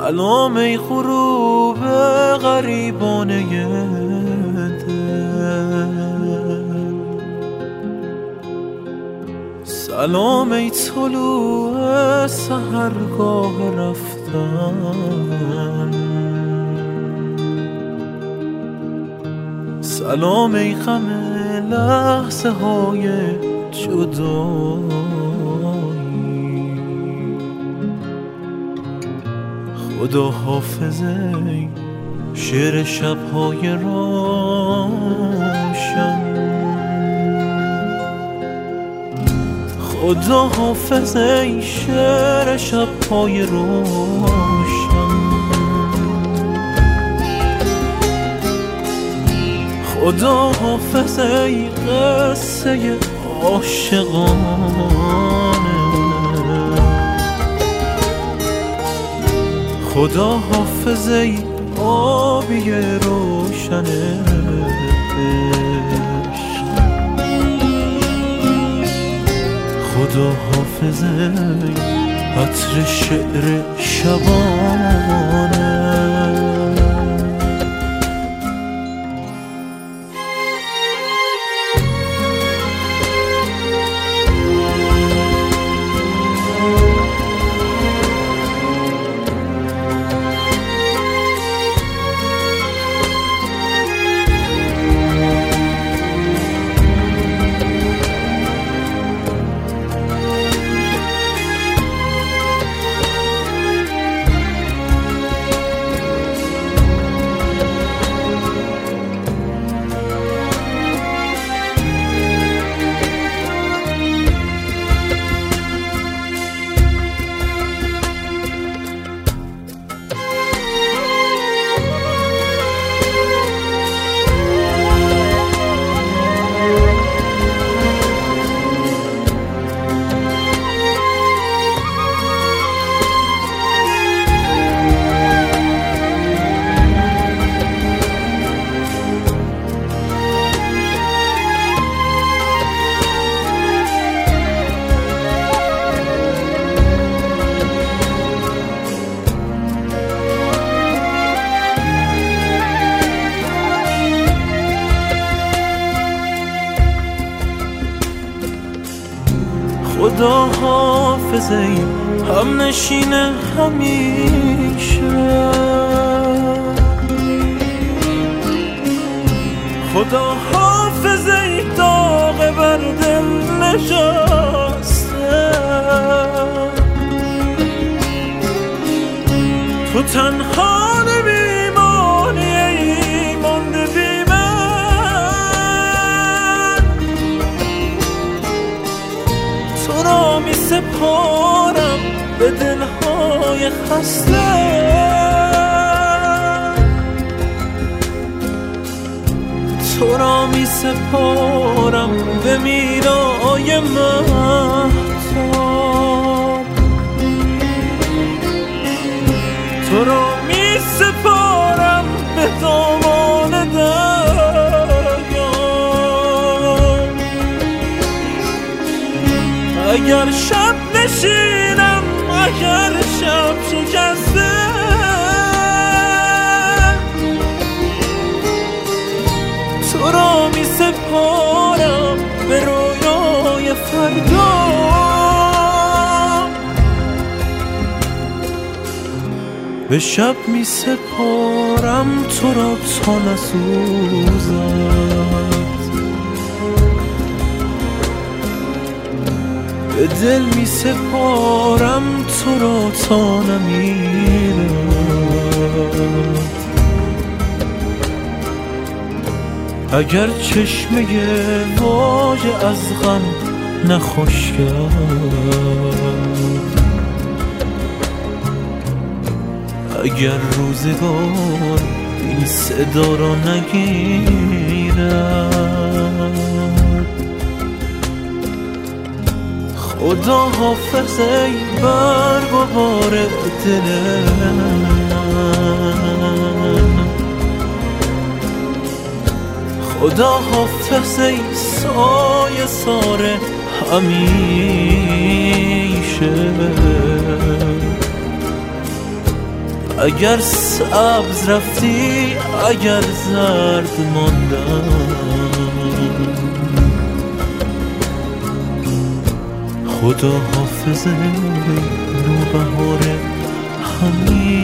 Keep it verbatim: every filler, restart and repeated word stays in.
سلام ای غروب غریبانه دل، سلام ای طلوع سحرگاه رفتن، سلام ای غم لحظه های جدایی، خدا حافظ ای شعر شبهای روشن، خدا حافظ ای شعر شبهای روشن، خدا حافظ ای قصه عاشقانه، خدا حافظ ای آبی روشنه، خدا حافظ ای عطر شعر شبانه. خدا حافظ ای هم نشین همیشه، خدا حافظ ای داغ بر دل نشسته، تو تنها نمیمانی ای مانده بی من، تو را می سپارم به دلهای خسته، تو را می سپارم به میرای مهتاب، تو را می سپارم به دامان دریا، اگر شب نشینم اگر شب شکسته، تو را می سپارم به رویای فردا، به شب می سپارم تو را تا نسوزد، به دل می سپارم تو را تا نمیرد، اگر چشمه واژه از غم نخوش کرد، اگر روزگار این صدا را نگیرد، خدا حافظ ای برگ و بار دل من، خدا حافظ ای سایه سار همیشه، اگر سبز رفتی اگر زرد ماندم، خدا حافظه نوبهار همین